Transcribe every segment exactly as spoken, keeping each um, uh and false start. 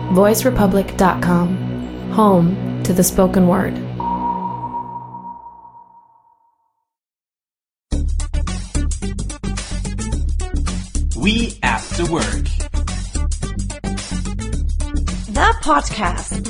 voice republic dot com, home to the spoken word. We After Work. The podcast.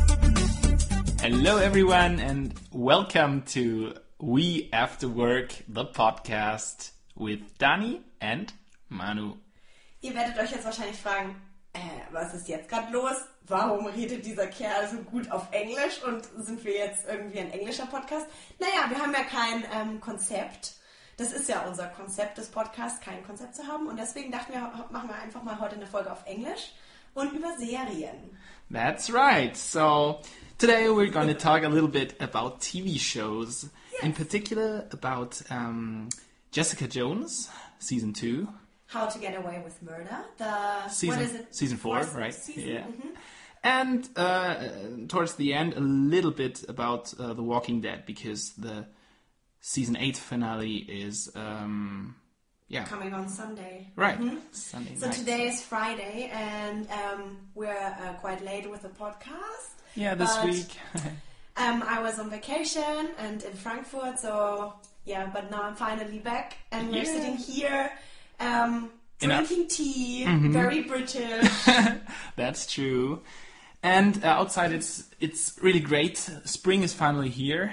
Hello everyone and welcome to We After Work, the podcast with Dani and Manu. Ihr werdet euch jetzt wahrscheinlich fragen, äh, was ist jetzt gerade los? Warum redet dieser Kerl so gut auf Englisch und sind wir jetzt irgendwie ein englischer Podcast? Naja, wir haben ja kein ähm, Konzept. Das ist ja unser Konzept des Podcasts, kein Konzept zu haben. Und deswegen dachten wir, machen wir einfach mal heute eine Folge auf Englisch und über Serien. That's right. So today we're going to talk a little bit about T V shows. Yes. In particular about um, Jessica Jones, season two. How to Get Away with Murder. The season, what is it? Season four, Fourth right? Season? Yeah. Mm-hmm. And uh, towards the end, a little bit about uh, The Walking Dead, because the season eight finale is um, yeah coming on Sunday. Right. Mm-hmm. Sunday So night. today is Friday, and um, we're uh, quite late with the podcast. Yeah, this but, week. um, I was on vacation and in Frankfurt, so yeah. But now I'm finally back, and we're Yeah. sitting here, um, drinking Enough. tea, Mm-hmm. very British. That's true. And uh, outside, it's it's really great. Spring is finally here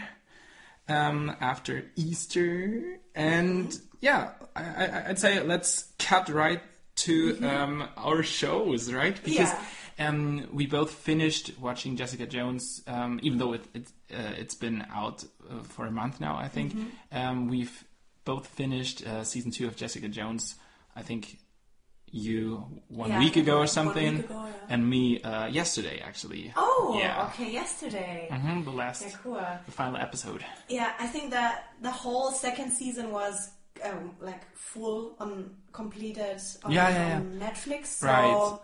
um, after Easter, and yeah, I, I, I'd say let's cut right to um, our shows, right? Because Yeah. um, we both finished watching Jessica Jones, um, even though it, it uh, it's been out uh, for a month now. I think um, we've both finished uh, season two of Jessica Jones. I think you one Yeah, week ago or one something, week ago, yeah. and me uh, yesterday actually. Oh, yeah. okay, yesterday. hmm the last, Yeah, cool. the final episode. Yeah, I think that the whole second season was um, like full on completed on, Yeah, yeah, yeah. on Netflix. So Right.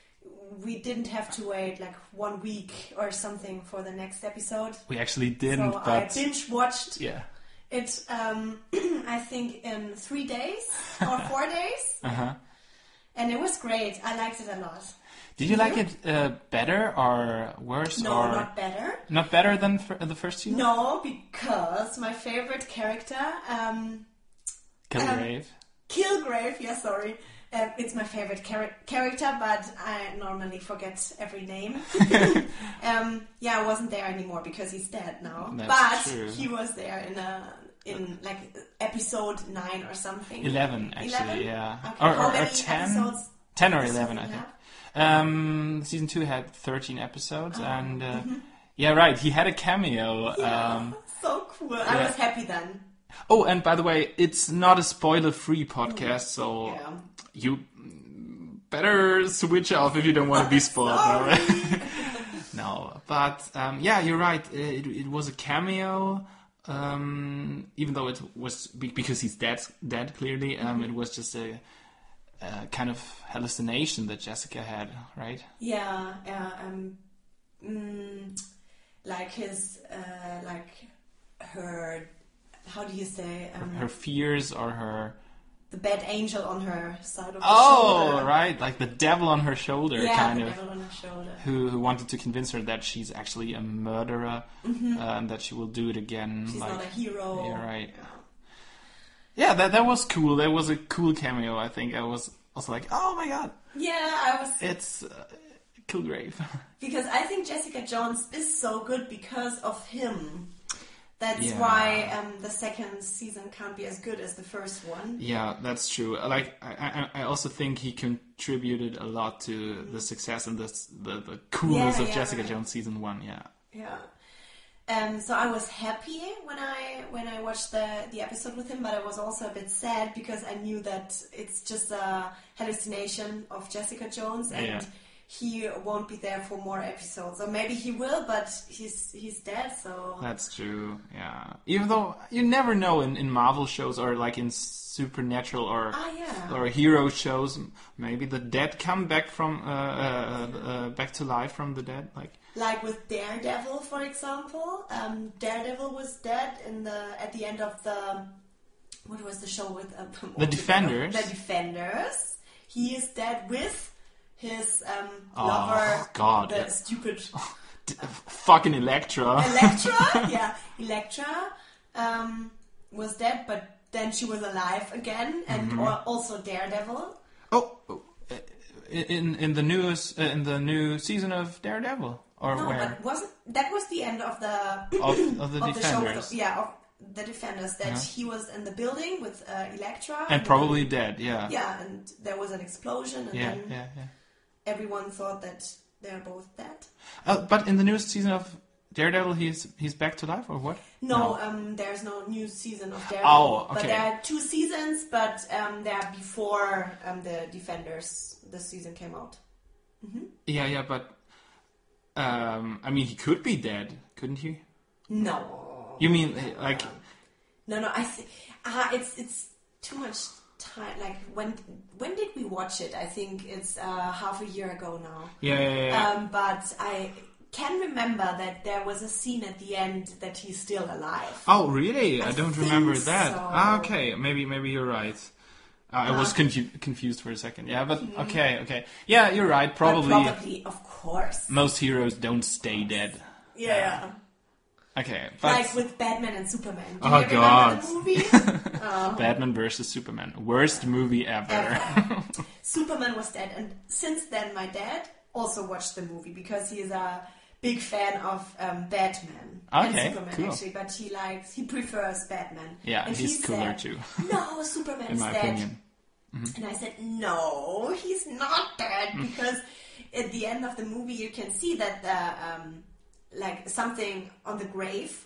we didn't have to wait like one week or something for the next episode. We actually didn't, so I but binge watched yeah. it. Um, I think in three days or four days, Uh huh. and it was great. I liked it a lot. Did you like it uh, better or worse? No, or not better. not better than f- the first two? No, because my favorite character. Um, Kilgrave. Kilgrave, yeah, sorry. Um, it's my favorite char- character, but I normally forget every name. um, yeah, I wasn't there anymore because he's dead now. That's but true. he was there in a in like episode nine or something. Eleven, actually, eleven? yeah. Okay. Or, How or, or many ten? episodes? Ten or does eleven, it I think. have? Um, season two had thirteen episodes, Oh, and uh, mm-hmm. yeah, right. He had a cameo. Yeah, Um, so cool. I yeah. was happy then. oh, and by the way, it's not a spoiler-free podcast, so Yeah. you better switch off if you don't want to be spoiled. all right? Sorry. No, but um, yeah, you're right. It, it was a cameo, um, even though it was be- because he's dead. Dead clearly. Um, It was just a, a kind of hallucination that Jessica had, right? Yeah, yeah. Um, mm, like his, uh, like her. How do you say? Um, Her fears or her. the bad angel on her side of the Oh, shoulder. right, like the devil on her shoulder, Yeah, kind the of. devil on her shoulder. Who, who wanted to convince her that she's actually a murderer, uh, and that she will do it again. She's like, not a hero. Yeah, right. Yeah, that that was cool. That was a cool cameo. I think I was also like, oh my god, Yeah, I was it's uh, Kilgrave. because I think Jessica Jones is so good because of him. That's Yeah. why um, the second season can't be as good as the first one. Yeah, that's true. Like, I, I, I also think he contributed a lot to the success and the the, the coolness Yeah, of yeah, Jessica right. Jones season one. Yeah. Yeah. Um, so I was happy when I when I watched the, the episode with him, but I was also a bit sad because I knew that it's just a hallucination of Jessica Jones, and Yeah. he won't be there for more episodes. Or maybe he will, but he's he's dead. So That's true. Yeah. Even though you never know in, in Marvel shows or like in supernatural or ah yeah or hero shows, maybe the dead come back from uh, uh, uh, back to life from the dead. Like like with Daredevil, for example. Um, Daredevil was dead in the at the end of the what was the show with uh, The Defenders. The Defenders. He is dead with his um, Oh, lover, God. the stupid D- fucking Elektra. Elektra, yeah, Elektra um, was dead, but then she was alive again, and Mm-hmm. or also Daredevil. Oh, oh, uh, in in the newest uh, in the new season of Daredevil, or No, where? but wasn't that was the end of the Of, of the of the show? Defenders. With, yeah, of the Defenders. That Uh-huh. he was in the building with uh, Elektra, And the probably building- dead, yeah. Yeah, and there was an explosion, and Yeah, then yeah, yeah. everyone thought that they're both dead. Uh, but in the newest season of Daredevil, he's he's back to life, or what? No, um, there's no new season of Daredevil. Oh, But okay. there are two seasons, but um, they are before um, the Defenders. The season came out. Yeah, yeah, but um, I mean, he could be dead, couldn't he? No. You mean like? No, no. I th- uh, it's it's too much time. Like when when did we watch it? I think it's uh, half a year ago now. Yeah, yeah, yeah. Um, but I can remember that there was a scene at the end that he's still alive. Oh, really? I, I don't think remember that. so. Ah, okay. Maybe, maybe you're right. Uh, I was confu- confused for a second. Yeah, but okay, okay. Yeah, you're right. Probably, But probably, of course. most heroes don't stay dead. Yeah. yeah. Okay, but Like with Batman and Superman. Do Oh, you remember God. the movie? Batman versus Superman, worst movie ever. Ever. Superman was dead, and since then my dad also watched the movie because he is a big fan of um, Batman and Okay, Superman cool. actually, but he likes he prefers Batman. Yeah, and he's he cooler said, too, No, Superman in is my dead. opinion. And I said, no, he's not dead, Mm. because at the end of the movie you can see that the, um, like something on the grave,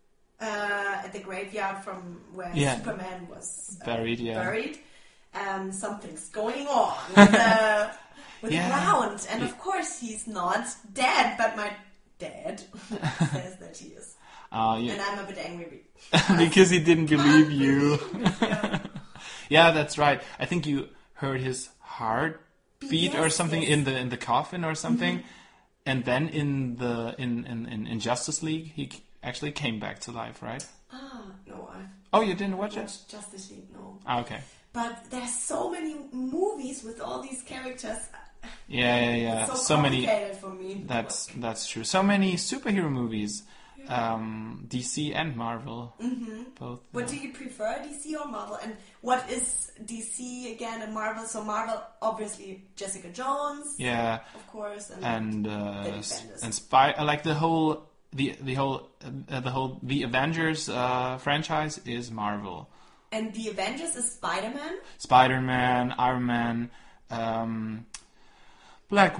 uh, at the graveyard from where Yeah. Superman was uh, Buried, yeah. buried, um, something's going on with, the, with Yeah. the ground. And of course he's not dead, but my dad says that he is. Uh, And yeah, I'm a bit angry. because he didn't believe you. Yeah. Yeah, that's right. I think you heard his heartbeat or Yes, something yes. Mm-hmm. in the in the coffin or something, and then in the in, in, in, in Justice League he c- actually came back to life, right? Ah, no, I've Oh, you didn't watch it? watched Justice League, no. Ah, okay. But there's so many movies with all these characters. Yeah, yeah, yeah. It's so, So many. complicated for me. That's that's true. So many superhero movies, um, D C and Marvel, mm-hmm. both. What do you prefer, D C or Marvel? And what is D C again and Marvel? So Marvel, obviously Jessica Jones, Yeah, of course, and, and uh, The s- Defenders. and spy uh, like the whole the the whole uh, the whole the Avengers uh, franchise is Marvel. and the Avengers is Spider-Man. Spider-Man, Iron Man, um, Black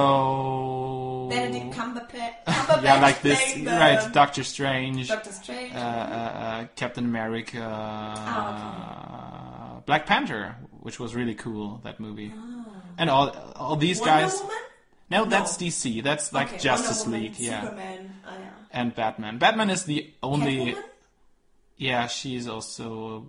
Widow. Benedict Cumberbatch. Cumberbatch Yeah, like this, playing the right? Doctor Strange. Doctor Strange. uh, uh, uh, Captain America, Ah, Black Panther, which was really cool, that movie, and all all these Wonder guys. Woman? No, No. that's D C. That's like Okay, Justice Wonder Woman, League, yeah, Superman. Oh, yeah. and Batman. Batman is the only. Catwoman? Yeah, she's also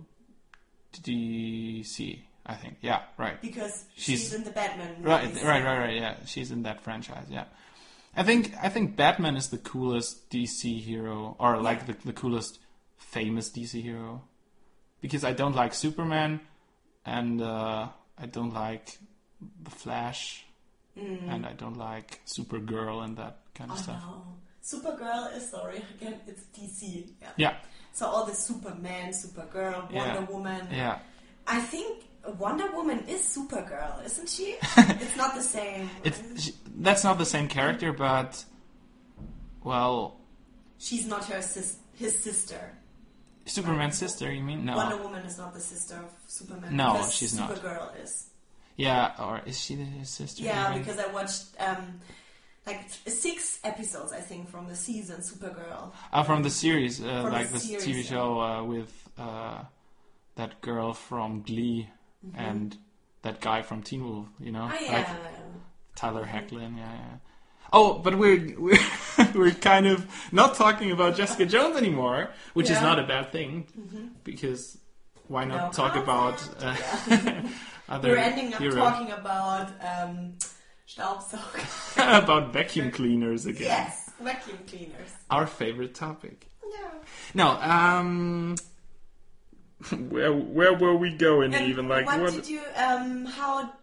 D C. I think. Yeah, right. Because She's- she's, in the Batman movies. Right, right, right, right. Yeah, she's in that franchise. Yeah, I think I think Batman is the coolest D C hero, or like Yeah. the, the coolest famous D C hero, because I don't like Superman, and uh, I don't like the Flash, and I don't like Supergirl and that kind of Oh, stuff. no. Supergirl is, sorry, again, it's D C. Yeah. Yeah, So all the Superman, Supergirl, Wonder Yeah. Woman. yeah. I think Wonder Woman is Supergirl, isn't she? It's not the same. It's she, that's not the same character, but well, She's not her sis- his sister. Superman's sister. You mean no? Wonder Woman is not the sister of Superman. No, because she's not. Supergirl is. Yeah, or is she the- his sister? Yeah, even? because I watched um, like th- six episodes, I think, from the season Supergirl. Ah, from the series, uh, From like the this series, T V yeah. show uh, with uh, that girl from Glee and that guy from Teen Wolf, you know, Oh, yeah. like Tyler Hecklin. Yeah, yeah. Oh, but we're we're we're kind of not talking about Jessica Jones anymore, which is Yeah. not a bad thing, because why not No talk about uh, other We're ending up hero- talking about um, Staubsauger. about vacuum cleaners again. Yes, vacuum cleaners. Our favorite topic. Yeah. No, um, where where were we going And even? Like what, what? did you? Um, how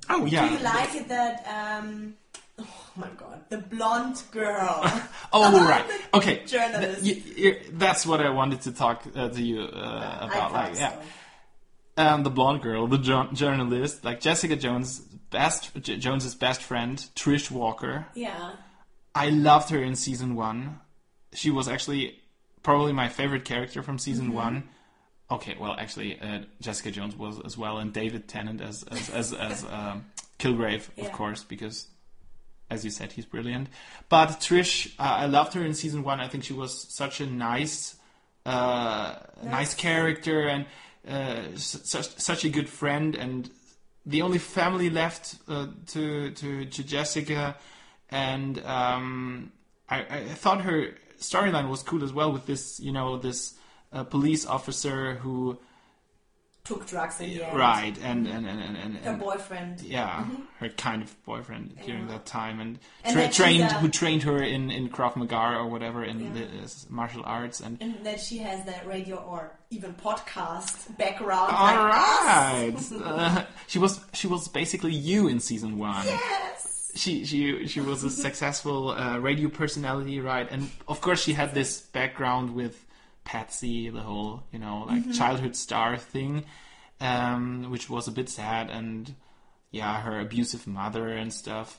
Oh yeah. Do you like it that? Um, oh my god, the blonde girl. Oh right. Okay. Journalist. Th- y- y- that's what I wanted to talk uh, to you uh, about. I Like thought yeah. so. Um, the blonde girl, the jo- journalist, like Jessica Jones' best J- Jones's best friend, Trish Walker. Yeah. I loved her in season one. She was actually probably my favorite character from season Mm-hmm. one. Okay, well, actually, uh, Jessica Jones was as well, and David Tennant as as as, as um, Kilgrave, of Yeah. course, because, as you said, he's brilliant. But Trish, uh, I loved her in season one. I think she was such a nice, uh, nice character and uh, such such a good friend, and the only family left uh, to to to Jessica, and um, I, I thought her storyline was cool as well with this, you know, this uh, police officer who Took drugs in the end. right and and and and, and, Her and boyfriend. yeah, her kind of boyfriend during Yeah. that time, and, And tra- then she's trained a- who trained her in in Krav Maga or whatever in Yeah. the uh, martial arts and. And that she has that radio or even podcast background. All like right. us. Uh, she was she was basically you in season one. Yes. She she she was a successful uh, radio personality, right? And of course she had this background with Patsy, the whole, you know, like childhood star thing, um, which was a bit sad, and yeah, her abusive mother and stuff.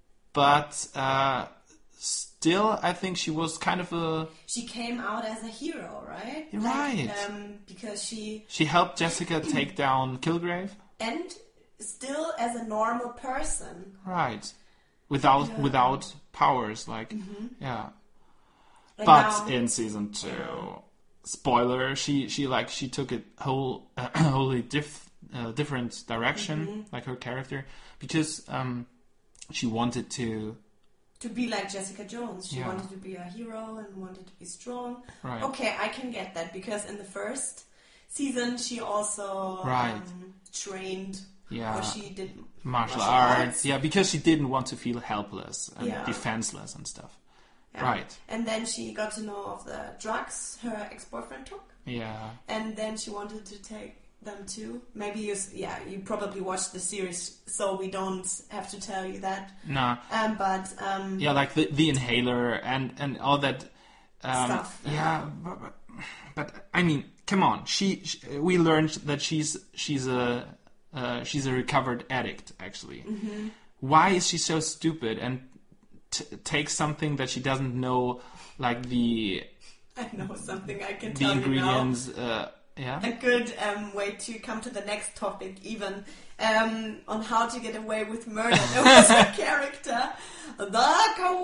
But uh, still, I think she was kind of a She came out as a hero, right? Right. Like, um, because she she helped Jessica take down Kilgrave, and still as a normal person. right? Without Yeah. without powers, like yeah. And But now- in season two, spoiler, she she like she took it whole wholly diff, uh, different direction, Mm-hmm. like her character, because um, she wanted to to be like Jessica Jones. She Yeah. wanted to be a hero and wanted to be strong. Right. Okay, I can get that because in the first season she also Right. um, trained yeah or she did martial, martial arts. arts. yeah, because she didn't want to feel helpless and Yeah. defenseless and stuff. Yeah. Right. And then she got to know of the drugs her ex-boyfriend took. Yeah. And then she wanted to take them too. Maybe you, s- yeah, you probably watched the series, so we don't have to tell you that. Nah. Um, but um, Yeah, like the the inhaler and and all that um, Stuff. Yeah, but, but, but I mean, come on. She, she we learned that she's she's a uh, she's a recovered addict. Actually, Mm-hmm. why is she so stupid and t- takes something that she doesn't know, like the I know something I can the tell ingredients? Uh, you now. yeah. A good um, way to come to the next topic, even um, on how to get away with murder. There was a character, the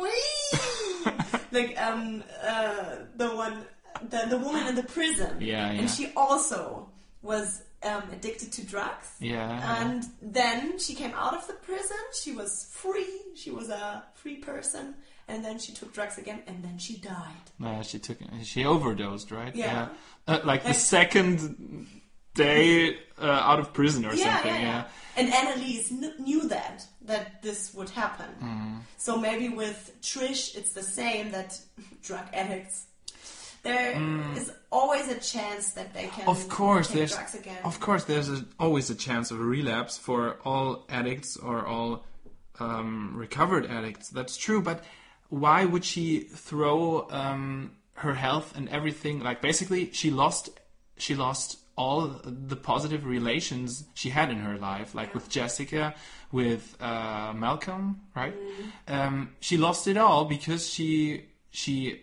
queen, like um, uh, the one, the the woman in the prison, Yeah, yeah. and she also was um, addicted to drugs. Yeah. And then she came out of the prison. She was free. She was a free person. And then she took drugs again, and then she died. Uh, she took she overdosed, right? Yeah. Uh, like the Like- second day uh, out of prison or Yeah, something. yeah, yeah. And Annalise kn- knew that that this would happen. Mm. So maybe with Trish, it's the same. That drug addicts, there is always a chance that they can Mm. Of course, take there's drugs again. of course there's a, always a chance of a relapse for all addicts or all um, recovered addicts. That's true, but why would she throw um, her health and everything? Like basically, she lost she lost all the positive relations she had in her life, like with Jessica, with uh, Malcolm, right? Um, she lost it all because she she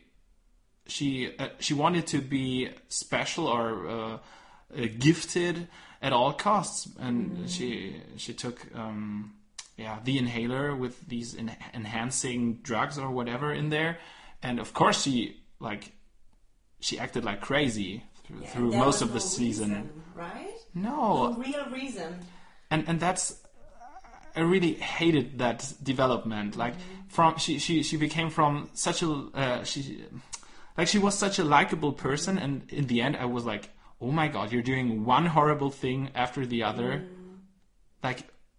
she uh, she wanted to be special or uh, uh, gifted at all costs, and she she took um, yeah the inhaler with these en- enhancing drugs or whatever in there, and of course she like she acted like crazy through, Yeah, through there most was of the no season. reason, right? No, No real reason. and and that's I really hated that development. Like from she she she became from such a uh, she like she was such a likable person, and in the end I was like, oh my god, you're doing one horrible thing after the other. Like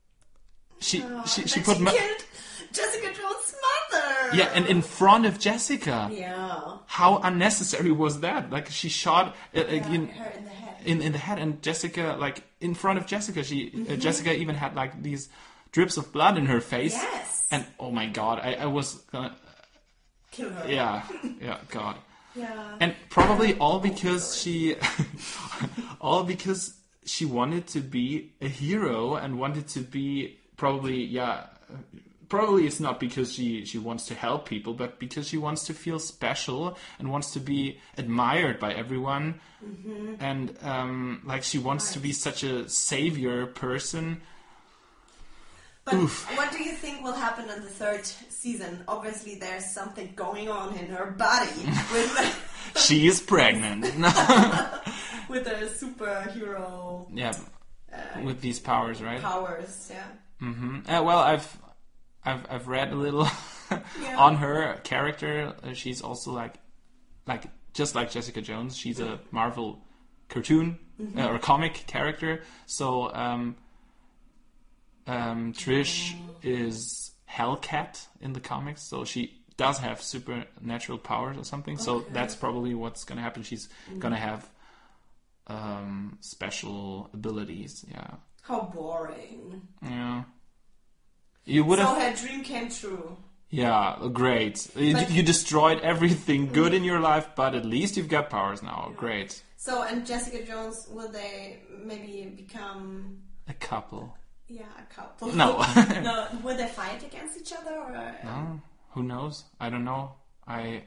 she Oh, she and she then put she ma- killed Jessica Jones' mother. yeah, and in front of Jessica. Yeah. How unnecessary was that? Like she shot uh, uh, Yeah, in, her in the head. in in the head, and Jessica like in front of Jessica. She uh, Jessica even had like these drips of blood in her face. Yes. And oh my god, I, I was gonna... Kill her. Yeah, yeah, god. Yeah. And probably all because she... all because she wanted to be a hero and wanted to be probably, yeah... Probably it's not because she, she wants to help people, but because she wants to feel special and wants to be admired by everyone. Mm-hmm. And um, like she wants right. to be such a savior person. But Oof. What do you think will happen in the third season? Obviously there's something going on in her body. With she is pregnant. With a superhero... Yeah, uh, with these powers, right? Powers, yeah. Mm-hmm. Uh, well, I've... I've I've read a little yeah. on her character. Uh, she's also like, like just like Jessica Jones. She's a Marvel cartoon mm-hmm. uh, or comic character. So um, um, Trish oh. is Hellcat in the comics. So she does have supernatural powers or something. Okay. So that's probably what's gonna happen. She's mm. gonna have um, special abilities. Yeah. How boring. Yeah. You would so have... her dream came true. Yeah, great. You, you destroyed everything good in your life, but at least you've got powers now. Yeah. Great. So, and Jessica Jones, will they maybe become... A couple. Yeah, a couple. No. No. Will they fight against each other? Or, um... No. Who knows? I don't know. I...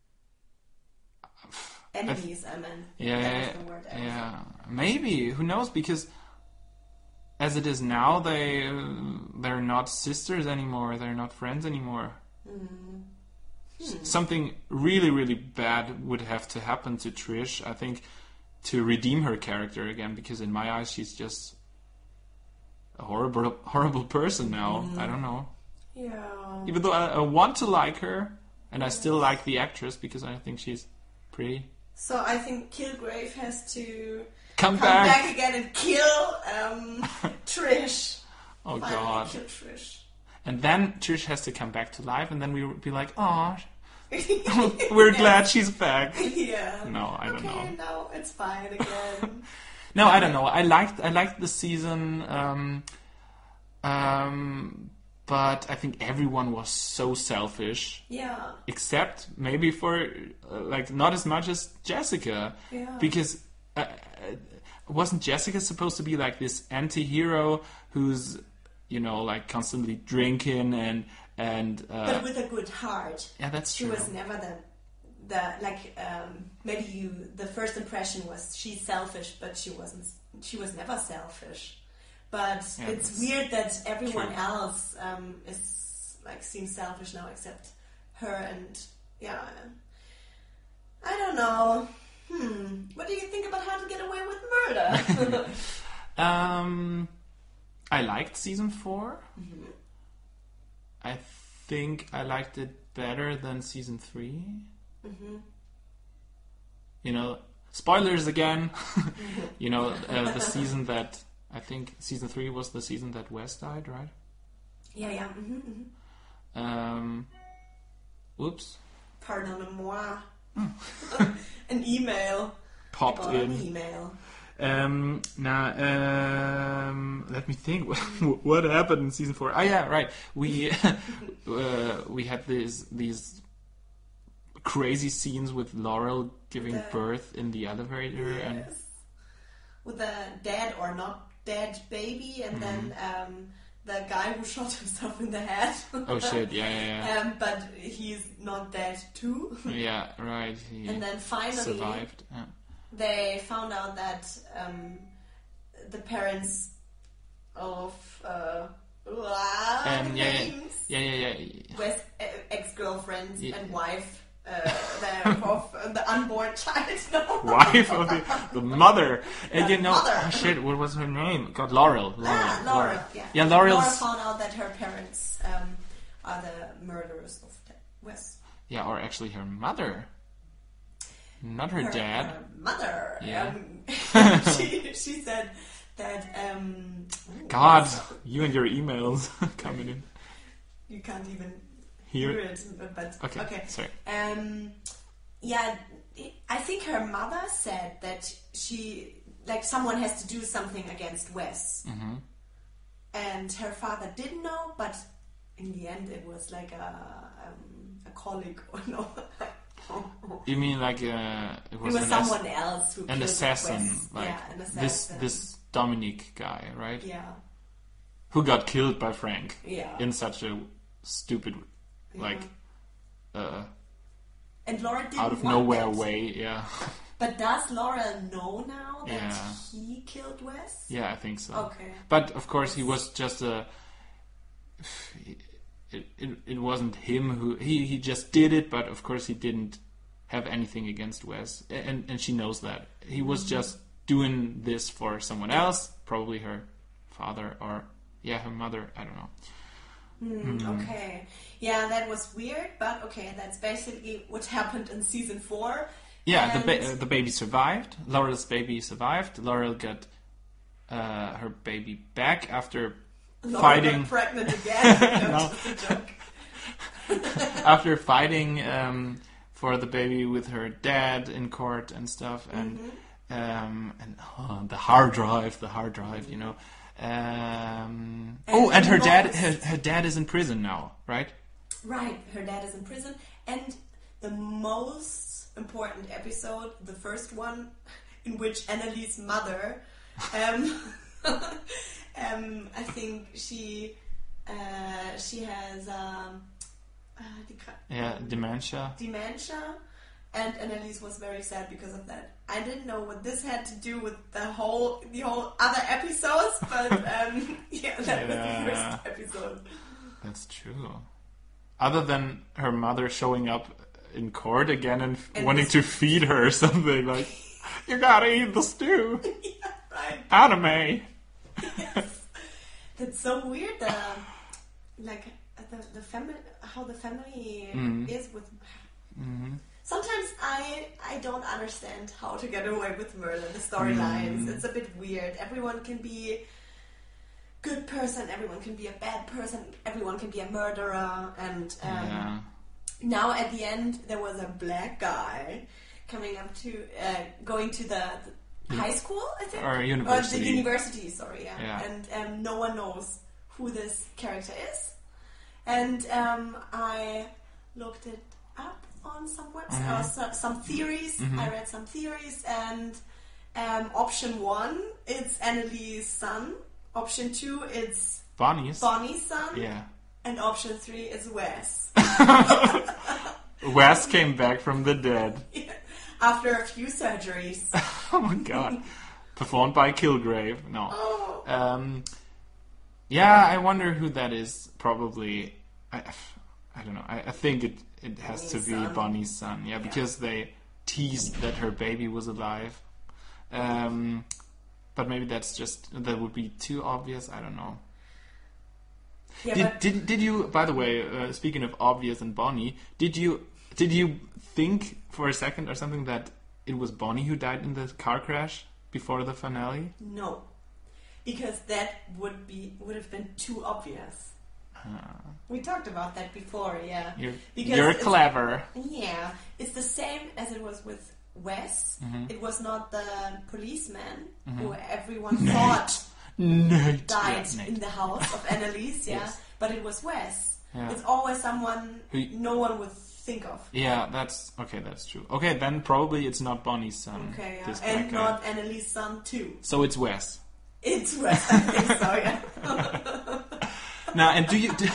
Enemies, I, I meant. Yeah, that was the word I yeah. Maybe. Who knows? Because... As it is now, they they're not sisters anymore. They're not friends anymore. Mm. Hmm. Something really, really bad would have to happen to Trish, I think, to redeem her character again. Because in my eyes, she's just a horrible, horrible person now. Mm. I don't know. Yeah. Even though I, I want to like her, and I still like the actress because I think she's pretty. So I think Kilgrave has to. Come, Come back. back again and kill um, Trish. Oh Finally god. Kill Trish. And then Trish has to come back to life, and then we would be like, "Oh, we're glad she's back." Yeah. No, I don't okay, know. No, it's fine again. No, I don't know. I liked I liked the season, um, um, but I think everyone was so selfish. Yeah. Except maybe for uh, like not as much as Jessica, yeah. because. Uh, wasn't Jessica supposed to be like this anti-hero who's, you know, like constantly drinking and and uh, but with a good heart. Yeah, that's she true. She was never the the like um, maybe you the first impression was she's selfish, but she wasn't. She was never selfish. But yeah, it's weird that everyone true. else um, is like seems selfish now, except her and yeah. I don't know. Hmm. What do you think about How to Get Away with Murder? um, I liked season four. Mm-hmm. I think I liked it better than season three. Mm-hmm. You know, spoilers again. Mm-hmm. You know, uh, the season that I think season three was the season that Wes died, right? Yeah, yeah. Mm-hmm, mm-hmm. Um. Oops. Pardonnez-moi. An email popped in. An email. Um, now, um, let me think. What happened in season four? Oh yeah, right. We uh, we had these these crazy scenes with Laurel giving the, birth in the elevator, yes. and with a dead or not dead baby, and mm-hmm. then um, the guy who shot himself in the head. Oh shit! Yeah, yeah, yeah. Um, but he's not dead too. Yeah, right. He and then finally survived. Yeah. They found out that um, the parents of uh, um, yeah, names, yeah, yeah, yeah, yeah. Wes' ex-girlfriend yeah. and wife. Uh, the, of uh, the unborn child. No. Wife of the, the mother. And the you know, mother. Oh shit, what was her name? God, Laurel. Laurel. Ah, Laurel, Laurel. yeah. Yeah, Laurel's... Laura found out that her parents um, are the murderers of Wes. Yeah, or actually her mother. Not her, her dad. Her mother. Yeah. Um, she, she said that... Um, God, you and your emails coming in. You can't even... Hear, hear it, but okay, okay. Sorry. Um, yeah, I think her mother said that she like someone has to do something against Wes. Mm-hmm. and her father didn't know, but in the end it was like a um, a colleague or no. You mean like uh, it was, it was an someone ass- else who an killed assassin, Wes. like yeah, an assassin. this this Dominique guy, right? Yeah, Who got killed by Frank yeah. in such a stupid, like, yeah. uh, and Laura didn't out of want nowhere that. way, yeah. But does Laura know now that Yeah. he killed Wes? Yeah, I think so. Okay. But of course, he was just a. It, it, it wasn't him who he, he just did it, but of course he didn't have anything against Wes, and and she knows that he was Mm-hmm. just doing this for someone else, probably her father or yeah her mother. I don't know. Mm, okay. Yeah, that was weird, but okay, that's basically what happened in season four. Yeah, the And- ba- uh, the baby survived. Laurel's baby survived. Laurel got uh, her baby back after Laura fighting. got pregnant again. No. Just a joke. After fighting um, for the baby with her dad in court and stuff, and Mm-hmm. um, and oh, the hard drive, the hard drive, you know. Um, oh, and her most- dad, her, her dad is in prison now, right? Right, her dad is in prison, and the most important episode, the first one, in which Annalie's mother, um, um, I think she uh, she has um, uh, die Kra- Yeah, dementia. dementia, and Annalise was very sad because of that. I didn't know what this had to do with the whole the whole other episodes, but um, yeah, that was Yeah. the first episode. That's true. Other than her mother showing up in court again and, f And wanting this- to feed her or something, like, you gotta eat the stew. Yeah, right. Anime. Yes. That's so weird. Uh, like uh, the the family, how the family Mhm. is with. Mm-hmm. Sometimes I I don't understand how to get away with murder. The storylines. Mm. It's a bit weird. Everyone can be good person. Everyone can be a bad person. Everyone can be a murderer. And um, Yeah. now at the end there was a black guy coming up to uh, going to the, the high school, I think, Or or university. the university. Sorry, yeah. Yeah. And um, no one knows who this character is. And um, I looked it up on some website, Mhm. or so, some theories. Mhm. I read some theories, and um, option one, it's Annalie's son. Option two, it's Bonnie's. Bonnie's son. Yeah. And option three is Wes. Wes came back from the dead. After a few surgeries. Oh my god. Performed by Kilgrave. No. Oh. Um, yeah, I wonder who that is. Probably, I, I don't know. I, I think it, it has Bonnie's to be son. Bonnie's son. Yeah, Yeah. because they teased that her baby was alive. Um, but maybe that's just that would be too obvious. I don't know. Yeah, Did, but did did you? By the way, uh, speaking of obvious and Bonnie, did you did you think for a second or something that it was Bonnie who died in the car crash before the finale? no. Because that would be would have been too obvious. We talked about that before, yeah. You're Because you're it's- clever. Yeah, it's the same as it was with Wes. Mhm. It was not the policeman Mm-hmm. who everyone thought Nate. died Yeah, Nate. in the house of Annalise, yeah. Yes. But it was Wes. Yeah. It's always someone Who- no one would think of. Yeah, that's okay. That's true. Okay, then probably it's not Bonnie's son. Okay, yeah. this And black guy. not Annalise's son too. So it's Wes. It's Wes, I think so, yeah. Now, and do you do,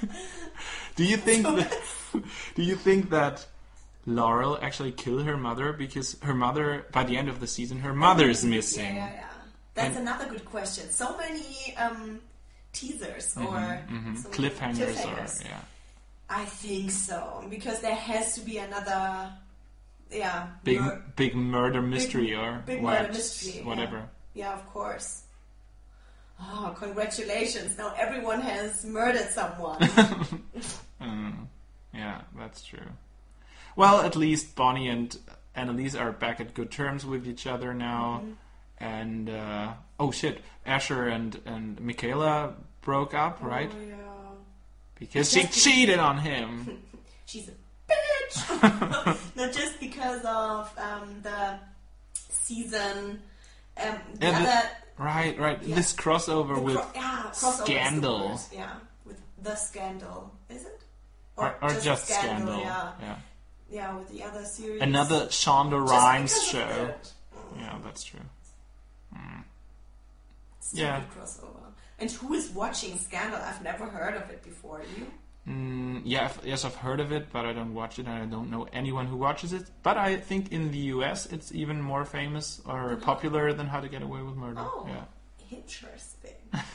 do you think that do you think that Laurel actually killed her mother because her mother by the end of the season her mother is missing? Yeah, yeah, yeah. That's And- another good question. So many um, teasers or Mhm. so many Cliffhangers, cliffhangers. or yeah, I think so because there has to be another, yeah, big mur- big murder mystery or big what, murder mystery, whatever. Yeah. yeah, of course. Oh, congratulations! Now everyone has murdered someone. Mm, yeah, that's true. Well, at least Bonnie and Annalise are back at good terms with each other now. Mm-hmm. And, uh, oh shit, Asher and, and Michaela broke up, right? Oh, yeah. Because she Just be- cheated on him. She's a bitch. Not just because of um, the season um, the Yeah, the- other Right, right. Yeah. This crossover the with cro- yeah, crossover is the Scandal. word, yeah, with the Scandal, is it? or, or just Scandal. Yeah, yeah. yeah, with the other series. Another Shonda Just Rhimes because of show. it. Yeah, that's true. Stupid Yeah. crossover. And who is watching Scandal? I've never heard of it before. You? Mm, yeah, I've, yes, I've heard of it, but I don't watch it, and I don't know anyone who watches it. But I think in the U S it's even more famous or popular than How to Get Away with Murder. Oh, Yeah. interesting.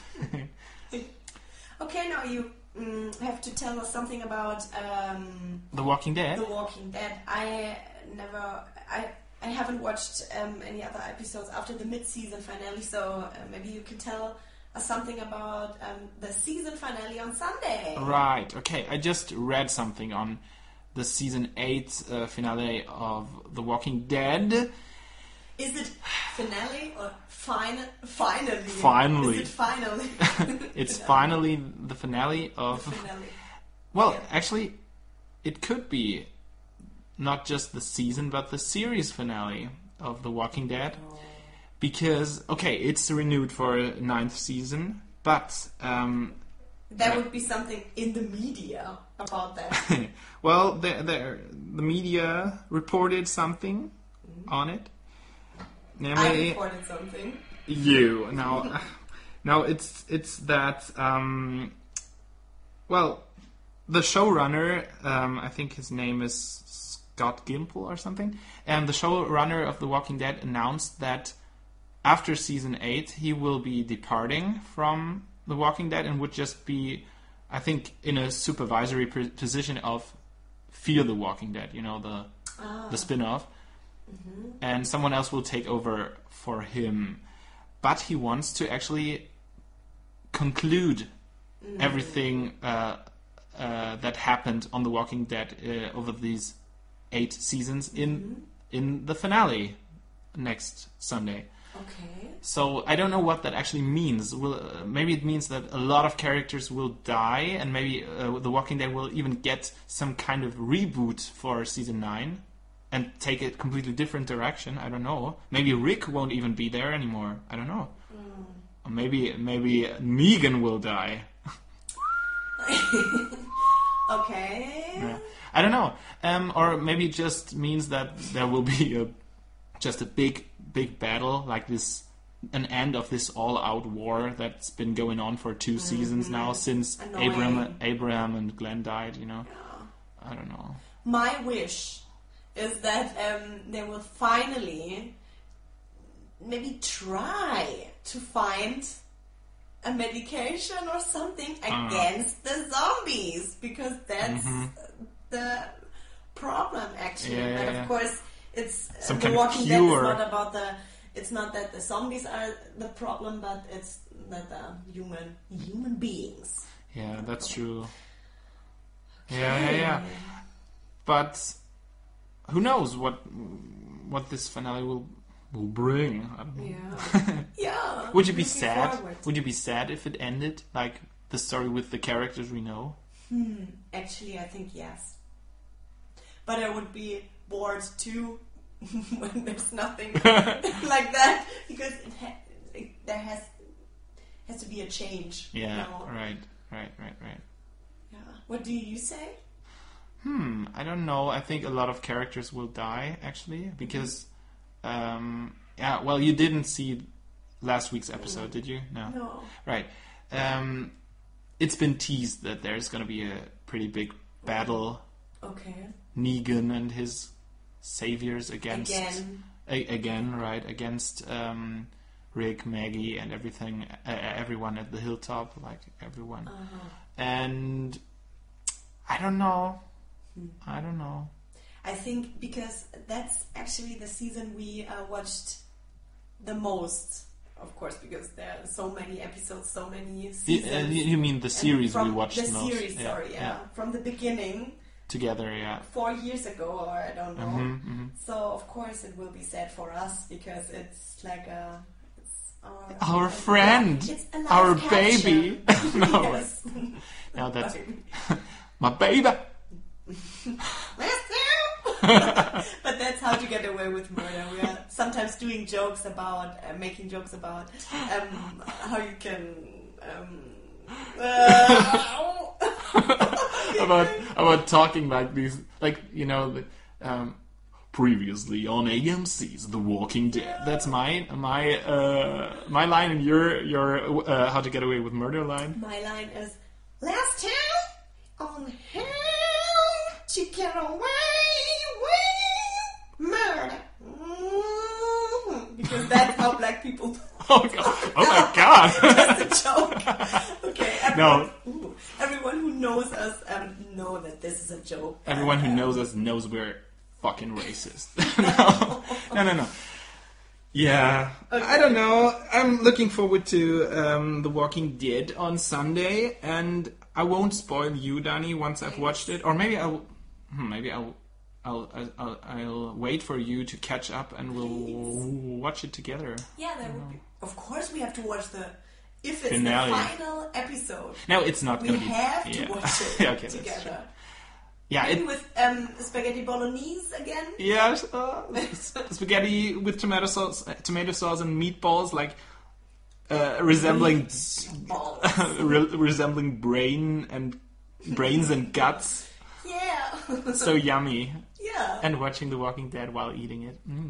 Okay, now you mm, have to tell us something about um, The Walking Dead. The Walking Dead. I never, I, I haven't watched um, any other episodes after the mid-season finale, so uh, maybe you can tell us something about um, the season finale on Sunday. Right. Okay. I just read something on the season eight uh, finale of The Walking Dead. Is it finale or final? Finally. Finally. Is it finally? It's Finale. finally the finale of. Finale. Well, Yeah. actually, it could be not just the season, but the series finale of The Walking Dead. Because, okay, it's renewed for a ninth season, but, um, There would be something in the media about that. well, the, the, the media reported something on it. I Namely, reported something. you. Now, now it's, it's that, um, well, the showrunner, um, I think his name is Scott Gimple or something, and the showrunner of The Walking Dead announced that after season eight, he will be departing from The Walking Dead and would just be, I think, in a supervisory p- position of Fear the Walking Dead, you know, the Ah. the spin-off. And someone else will take over for him. But he wants to actually conclude everything uh, uh, that happened on The Walking Dead uh, over these eight seasons in in the finale next Sunday. Okay. So I don't know what that actually means. Will uh, maybe it means that a lot of characters will die, and maybe uh, The Walking Dead will even get some kind of reboot for season nine and take a completely different direction. I don't know. Maybe Rick won't even be there anymore. I don't know. Or maybe maybe Negan will die. Okay. Yeah. I don't know. Um, or maybe it just means that there will be a just a big big battle, like this, an end of this all-out war that's been going on for two seasons now since Annoying. Abraham, Abraham and Glenn died. You know, Yeah. I don't know. My wish is that um, they will finally maybe try to find a medication or something Uh. against the zombies, because that's the problem actually. Yeah, yeah, but of yeah. course, it's uh, Some The kind of Walking Dead is cure. not about the. It's not that the zombies are the problem, but it's that the human human beings. Yeah, that's true. Yeah, yeah, yeah. But who knows what what this finale will will bring? I don't know. Yeah. Yeah. Would you be looking sad? forward. Would you be sad if it ended like the story with the characters we know? Actually, I think yes. But I would be bored too when there's nothing like that, because it ha- it, there has has to be a change. you Yeah, know? right, right, right, right. Yeah. What do you say? Hmm, I don't know. I think a lot of characters will die, actually, because, um, yeah, well, you didn't see last week's episode, did you? No. No. Right. Um, it's been teased that there's going to be a pretty big battle. Okay. Negan and his saviors against... Again. A- again, right, against um, Rick, Maggie, and everything, uh, everyone at the hilltop, like everyone. Uh-huh. And I don't know. I don't know. I think because that's actually the season we uh, watched the most, of course, because there are so many episodes, so many You, seasons. uh, you mean the And series from we watched the most? series, sorry, yeah. From the beginning, Together, yeah. four years ago, or I don't know. Mhm, mhm. So of course it will be sad for us, because it's like a it's our Our friend, it's a life our capture. baby. No, Yes. Now that's Baby. my baby. Miss you! But that's How to Get Away with Murder. We are sometimes doing jokes about, uh, making jokes about um, how you can. Um, uh, about about talking like these, like you know, the, um, previously on A M C's The Walking Dead. That's my my uh, my line, and your your uh, How to Get Away with Murder line. My line is last time on How to Get Away with Murder. Mm-hmm. Because that's how black people talk. Oh god! Oh my god! Just a joke. Okay. Everyone, no. Ooh, everyone who knows us um, know that this is a joke. Everyone who knows us knows we're fucking racist. no. no, no, no. Yeah, okay. I don't know. I'm looking forward to um, The Walking Dead on Sunday, and I won't spoil you, Danny, once I've watched it. Or maybe I'll, maybe I'll, I'll, I'll, I'll wait for you to catch up, and we'll Please. watch it together. Yeah, that would be. Of course, we have to watch the. If it's Finale. the final episode. No, it's not going to be. We have to yeah. watch it yeah, okay, together. Yeah, Maybe it, with um, spaghetti bolognese again. Yeah, uh, spaghetti with tomato sauce, tomato sauce and meatballs, like uh, resembling re- resembling brain and brains and guts. Yeah. So yummy. Yeah. And watching The Walking Dead while eating it. Mm.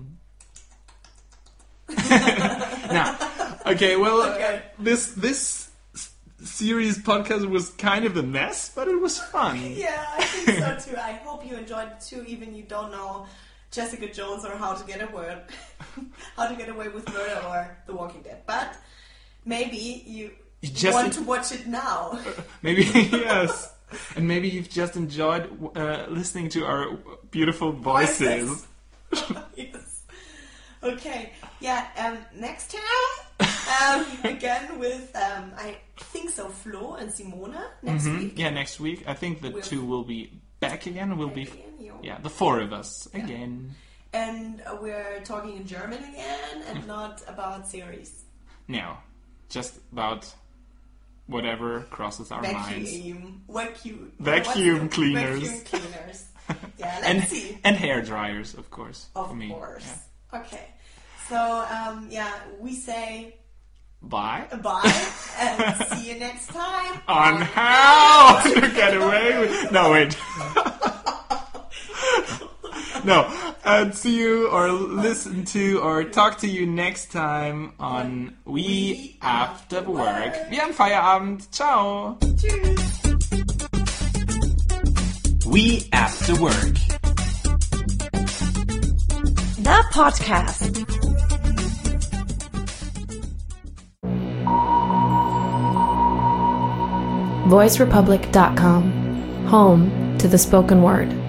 Now, okay, well, okay. Uh, this this series podcast was kind of a mess, but it was fun. Yeah, I think so too. I hope you enjoyed it too, even you don't know Jessica Jones or How to Get Away, How to Get Away with Murder or The Walking Dead. But maybe you, you just want to watch it now. Maybe yes, and maybe you've just enjoyed uh, listening to our beautiful voices. voices. Yes. Okay. Yeah. Um. Next time. Um, again with, um, I think so, Flo and Simona next mm-hmm. week. Yeah, next week. I think the we'll two will be back again. We'll back be, again, yeah, the four of us yeah. again. And uh, we're talking in German again and not about series. No, just about whatever crosses our vacuum, minds. Vacuum. Vacuum cleaners. Vacuum cleaners. Yeah, let's and, see. And hair dryers, of course. Of for me. course. Yeah. Okay. So, um, yeah, we say bye. Bye, and see you next time. On, on How to Get Away with... No, wait. No, and see you or listen to or talk to you next time on We, we After Work. work. Wir haben Feierabend. Ciao. Tschüss. We After Work. The podcast. voice republic dot com, home to the spoken word.